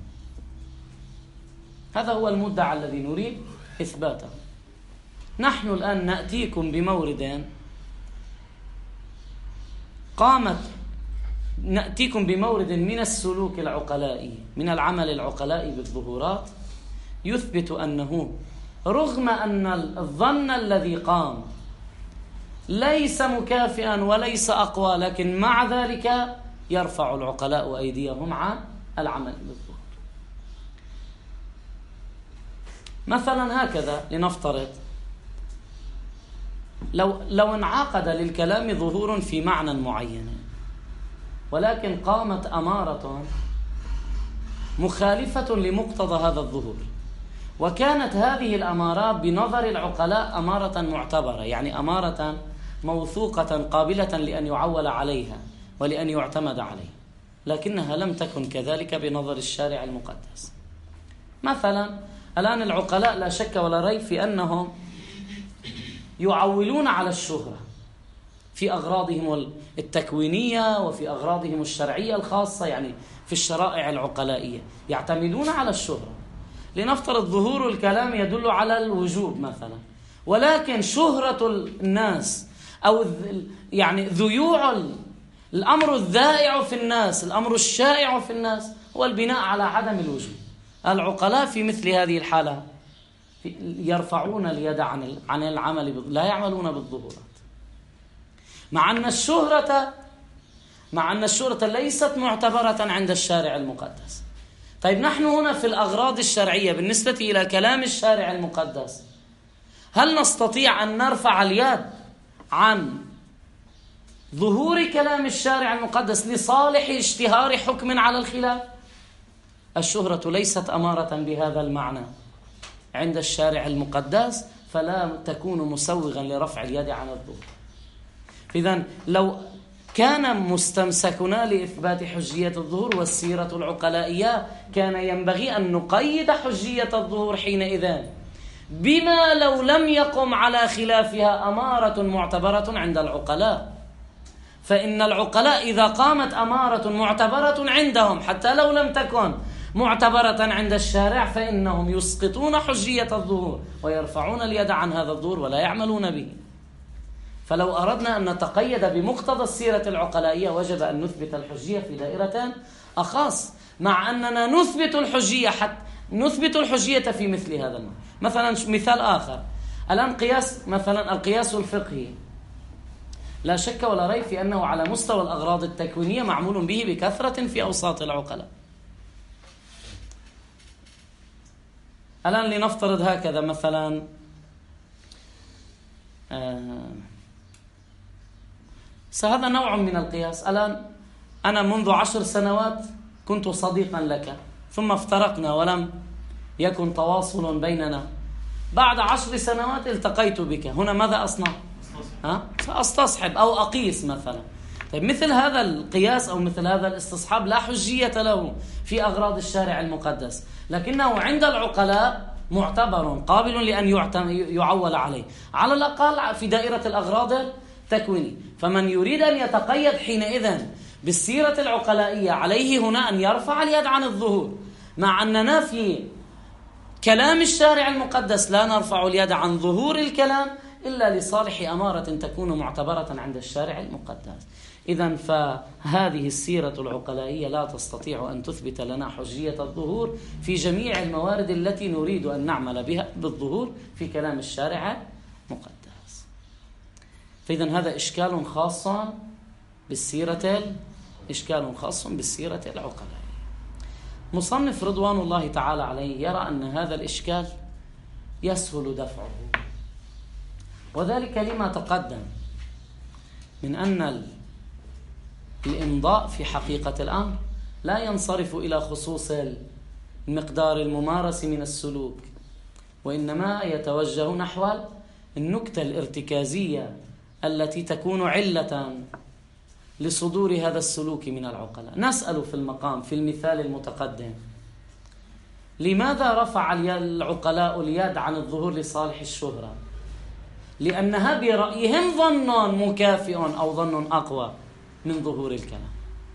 Speaker 1: هذا هو المدعى الذي نريد إثباته. نحن الآن نأتيكم بمورد نأتيكم بمورد من السلوك العقلائي، من العمل العقلائي بالظهورات، يثبت أنه رغم أن الظن الذي قام ليس مكافئا وليس أقوى، لكن مع ذلك يرفع العقلاء أيديهم عن العمل بالظهور. مثلا هكذا لنفترض لو انعقد للكلام ظهور في معنى معين، ولكن قامت أمارة مخالفة لمقتضى هذا الظهور، وكانت هذه الأمارة بنظر العقلاء أمارة معتبرة، يعني أمارة موثوقة قابلة لأن يعول عليها ولأن يعتمد عليها، لكنها لم تكن كذلك بنظر الشارع المقدس. مثلا الآن العقلاء لا شك ولا ريب في أنهم يعولون على الشهرة في أغراضهم التكوينية وفي أغراضهم الشرعية الخاصة، يعني في الشرائع العقلائية يعتمدون على الشهرة. لنفترض ظهور الكلام يدل على الوجوب مثلا، ولكن شهرة الناس أو يعني ذيوع الأمر الذائع في الناس، الأمر الشائع في الناس هو البناء على عدم الوجوب. العقلاء في مثل هذه الحالة يرفعون اليد عن العمل، لا يعملون بالظهورات، مع أن الشهرة ليست معتبرة عند الشارع المقدس. طيب نحن هنا في الأغراض الشرعية بالنسبة إلى كلام الشارع المقدس، هل نستطيع أن نرفع اليد عن ظهور كلام الشارع المقدس لصالح اشتهار حكم على الخلاف. الشهرة ليست أمارة بهذا المعنى عند الشارع المقدس، فلا تكون مسوغا لرفع اليد عن الظهور. إذن لو كان مستمسكنا لإثبات حجية الظهور والسيرة العقلائية، كان ينبغي أن نقيد حجية الظهور حينئذ بما لو لم يقم على خلافها أمارة معتبرة عند العقلاء. فإن العقلاء إذا قامت أمارة معتبرة عندهم حتى لو لم تكن معتبرة عند الشارع، فإنهم يسقطون حجية الظهور ويرفعون اليد عن هذا الظهور ولا يعملون به. فلو أردنا أن نتقيد بمقتضى السيرة العقلائية وجب أن نثبت الحجية في دائرة أخص، مع أننا نثبت الحجية في مثل هذا المعنى. مثلا مثال آخر، الآن قياس، مثلا القياس الفقهي، لا شك ولا ريب في أنه على مستوى الأغراض التكوينية معمول به بكثرة في أوساط العقلاء. الآن لنفترض هكذا مثلا هذا نوع من القياس. الآن أنا منذ 10 سنوات كنت صديقا لك، ثم افترقنا ولم يكن تواصل بيننا. بعد 10 سنوات التقيت بك، هنا ماذا أصنع؟ سأستصحب أو أقيس مثلا. طيب مثل هذا القياس أو مثل هذا الاستصحاب لا حجية له في أغراض الشارع المقدس، لكنه عند العقلاء معتبر قابل لأن يعول عليه، على الأقل في دائرة الأغراض التكوينية. فمن يريد أن يتقيد حينئذ بالسيرة العقلائية عليه هنا أن يرفع اليد عن الظهور، مع أننا في كلام الشارع المقدس لا نرفع اليد عن ظهور الكلام إلا لصالح أمارة تكون معتبرة عند الشارع المقدس. إذن فهذه السيرة العقلائية لا تستطيع أن تثبت لنا حجية الظهور في جميع الموارد التي نريد أن نعمل بها بالظهور في كلام الشارع المقدس. فإذن هذا إشكال خاص بالسيرة العقلائية. مصنف رضوان الله تعالى عليه يرى أن هذا الإشكال يسهل دفعه، وذلك لما تقدم من أن الإمضاء في حقيقة الأمر لا ينصرف إلى خصوص المقدار الممارس من السلوك، وإنما يتوجه نحو النكتة الارتكازية التي تكون علة لصدور هذا السلوك من العقلاء. نسأل في المقام في المثال المتقدم، لماذا رفع العقلاء اليد عن الظهور لصالح الشهرة؟ لأنها برأيهم ظن مكافئ أو ظن أقوى من ظهور الكلام.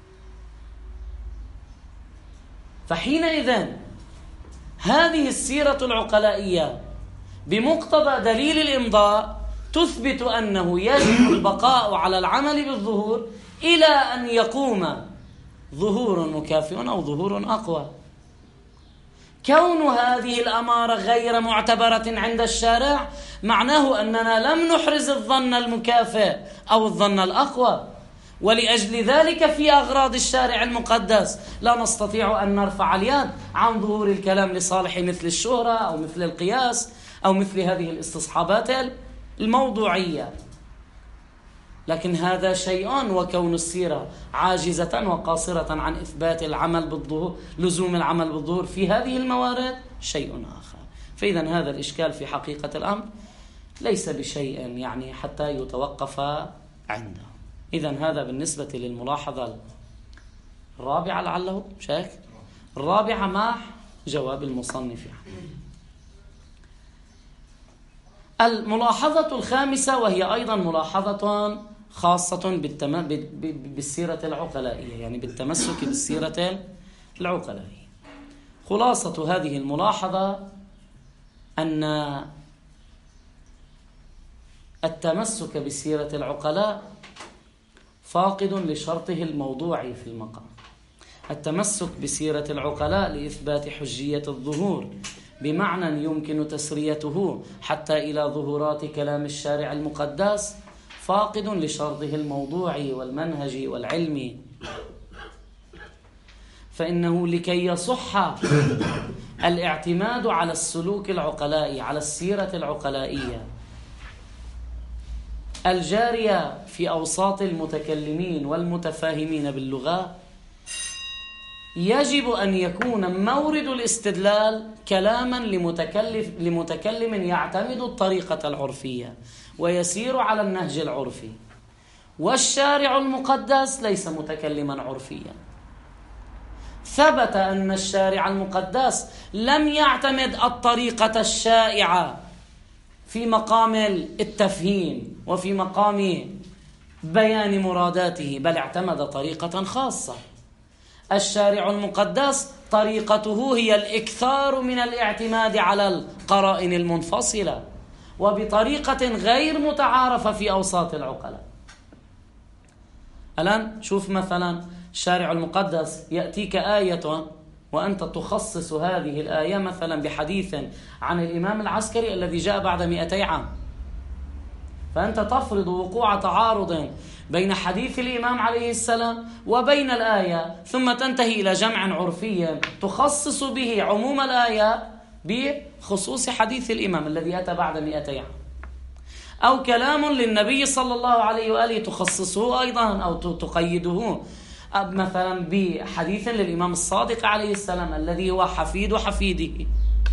Speaker 1: فحينئذ هذه السيرة العقلائية بمقتضى دليل الإمضاء تثبت أنه يجب البقاء على العمل بالظهور إلى أن يقوم ظهور مكافئ أو ظهور أقوى. كون هذه الأمارة غير معتبرة عند الشارع معناه أننا لم نحرز الظن المكافئ أو الظن الأقوى، ولأجل ذلك في أغراض الشارع المقدس لا نستطيع أن نرفع اليد عن ظهور الكلام لصالح مثل الشهرة أو مثل القياس أو مثل هذه الاستصحابات الموضوعية. لكن هذا شيء، وكون السيرة عاجزة وقاصرة عن إثبات العمل بالظهور، لزوم العمل بالظهور في هذه الموارد شيء آخر. فإذا هذا الإشكال في حقيقة الأمر ليس بشيء يعني حتى يتوقف عنده. إذا هذا بالنسبة للملاحظة الرابعة، لعله شاك الرابعة مع جواب المصنف. الملاحظة الخامسة، وهي أيضا ملاحظة خاصة بالسيرة العقلائية، يعني بالتمسك بالسيرة العقلائية. خلاصة هذه الملاحظة أن التمسك بسيرة العقلاء فاقد لشرطه الموضوعي في المقام. التمسك بسيرة العقلاء لإثبات حجية الظهور بمعنى يمكن تسريته حتى إلى ظهورات كلام الشارع المقدس فاقد لشرطه الموضوعي والمنهجي والعلمي. فإنه لكي يصح الاعتماد على السلوك العقلائي، على السيرة العقلائية الجارية في أوساط المتكلمين والمتفاهمين باللغة يجب أن يكون مورد الاستدلال كلاما لمتكلم يعتمد الطريقة العرفية ويسير على النهج العرفي، والشارع المقدس ليس متكلما عرفيا. ثبت أن الشارع المقدس لم يعتمد الطريقة الشائعة في مقام التفهيم وفي مقام بيان مراداته، بل اعتمد طريقة خاصة. الشارع المقدس طريقته هي الإكثار من الاعتماد على القرائن المنفصلة وبطريقة غير متعارفة في أوساط العقلاء. الآن شوف مثلا الشارع المقدس يأتيك آية وأنت تخصص هذه الآية مثلا بحديث عن الإمام العسكري الذي جاء بعد 200 عام، فأنت تفرض وقوع تعارض بين حديث الإمام عليه السلام وبين الآية، ثم تنتهي إلى جمع عرفي تخصص به عموم الآية بخصوص حديث الإمام الذي أتى بعد 200 عام، أو كلام للنبي صلى الله عليه وآله تخصصه أيضا أو تقيده مثلا بحديث للإمام الصادق عليه السلام الذي هو حفيد حفيده.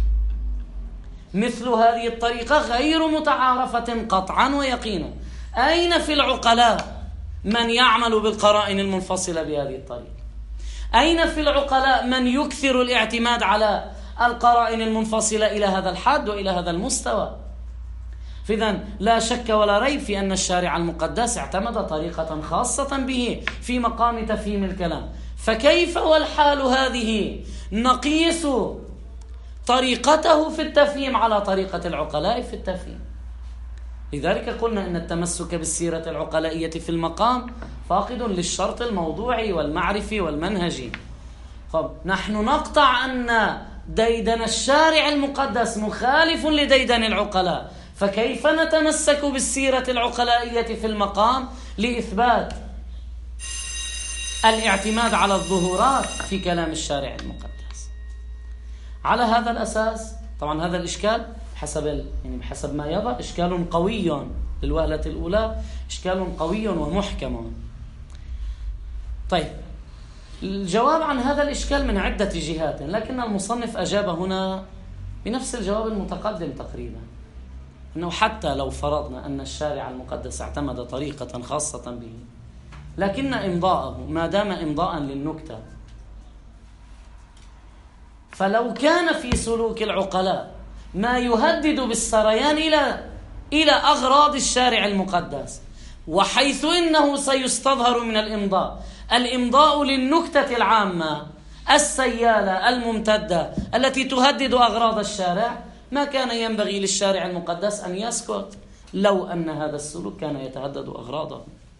Speaker 1: مثل هذه الطريقة غير متعارفة قطعا ويقينا. أين في العقلاء من يعمل بالقرائن المنفصلة بهذه الطريقة؟ أين في العقلاء من يكثر الاعتماد على القرائن المنفصلة إلى هذا الحد وإلى هذا المستوى؟ فإذن لا شك ولا ريب في أن الشارع المقدس اعتمد طريقة خاصة به في مقام تفهيم الكلام. فكيف والحال هذه نقيس طريقته في التفهيم على طريقة العقلاء في التفهيم؟ لذلك قلنا أن التمسك بالسيرة العقلائية في المقام فاقد للشرط الموضوعي والمعرفي والمنهجي. طب نحن نقطع أن ديدن الشارع المقدس مخالف لديدن العقلاء، فكيف نتمسك بالسيرة العقلائية في المقام لإثبات الاعتماد على الظهورات في كلام الشارع المقدس؟ على هذا الأساس طبعا هذا الإشكال بحسب ما يرى إشكال قوي للوهلة الأولى، إشكال قوي ومحكم. طيب الجواب عن هذا الإشكال من عدة جهات، لكن المصنف أجاب هنا بنفس الجواب المتقدم تقريبا، أنه حتى لو فرضنا أن الشارع المقدس اعتمد طريقة خاصة به، لكن إمضاءه ما دام إمضاء للنكتة، فلو كان في سلوك العقلاء ما يهدد بالسريان إلى أغراض الشارع المقدس، وحيث إنه سيستظهر من الإمضاء للنكتة العامة السيالة الممتدة التي تهدد أغراض الشارع، ما كان ينبغي للشارع المقدس أن يسكت لو أن هذا السلوك كان يتهدد أغراضه.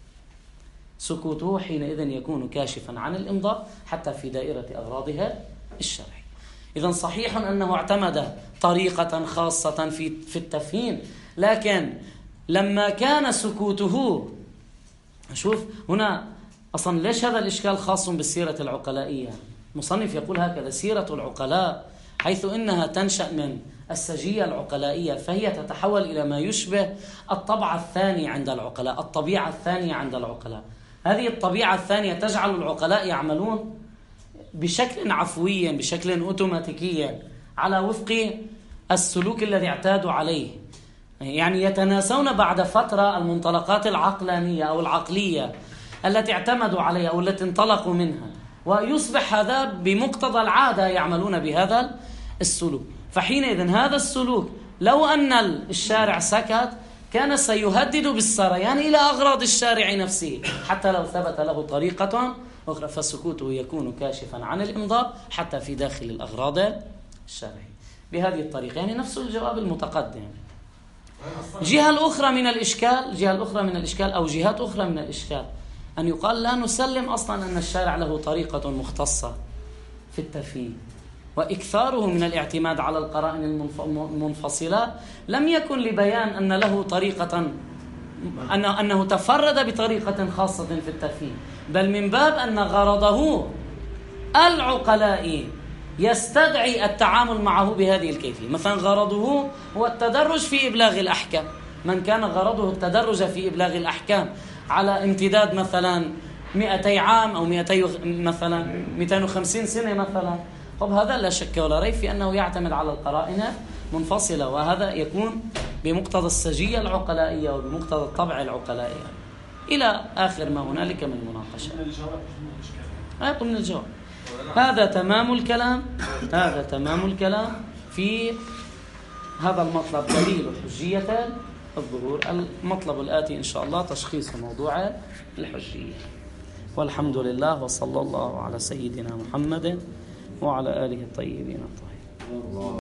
Speaker 1: سكوته حينئذ يكون كاشفا عن الإمضاء حتى في دائرة أغراضها الشرعية. إذن صحيح أنه اعتمد طريقة خاصة في التفهيم، لكن لما كان سكوته، شوف هنا أصلا ليش هذا الإشكال خاص بالسيرة العقلائية؟ مصنف يقول هكذا: سيرة العقلاء حيث إنها تنشأ من السجية العقلائية فهي تتحول إلى ما يشبه الطبع الثاني عند العقلاء، الطبيعة الثانية عند العقلاء. هذه الطبيعة الثانية تجعل العقلاء يعملون بشكل عفوي بشكل أوتوماتيكي على وفق السلوك الذي اعتادوا عليه، يعني يتناسون بعد فترة المنطلقات العقلانية أو العقلية التي اعتمدوا عليها أو التي انطلقوا منها، ويصبح هذا بمقتضى العادة يعملون بهذا السلوك. فحينئذ هذا السلوك لو أن الشارع سكت كان سيهدد بالسريان إلى أغراض الشارع نفسه، حتى لو ثبت له طريقة أخرى، فسكوته يكون كاشفا عن الإمضاء حتى في داخل الأغراض الشرعية. بهذه الطريقة يعني نفس الجواب المتقدم. جهة الأخرى من الإشكال أو جهات أخرى من الإشكال أن يقال لا نسلم أصلا أن الشارع له طريقة مختصة في التفهيم، وإكثاره من الاعتماد على القرائن المنفصلة لم يكن لبيان أن له طريقة، أنه تفرد بطريقة خاصة في التفهيم، بل من باب أن غرضه العقلائي يستدعي التعامل معه بهذه الكيفية. مثلا غرضه هو التدرج في إبلاغ الأحكام، من كان غرضه التدرج في إبلاغ الأحكام على امتداد مثلا 200 عام أو 250 سنة مثلا، طب هذا لا شك ولا ريب في أنه يعتمد على القرائن منفصلة، وهذا يكون بمقتضى السجية العقلائية وبمقتضى الطبع العقلائي إلى آخر ما هنالك من مناقشة. ضمن الجواب. هذا تمام الكلام في هذا المطلب، دليل حجية الظهور. المطلب الآتي إن شاء الله تشخيص موضوع الحجية. والحمد لله، وصلى الله على سيدنا محمد وعلى آله الطيبين الطاهرين.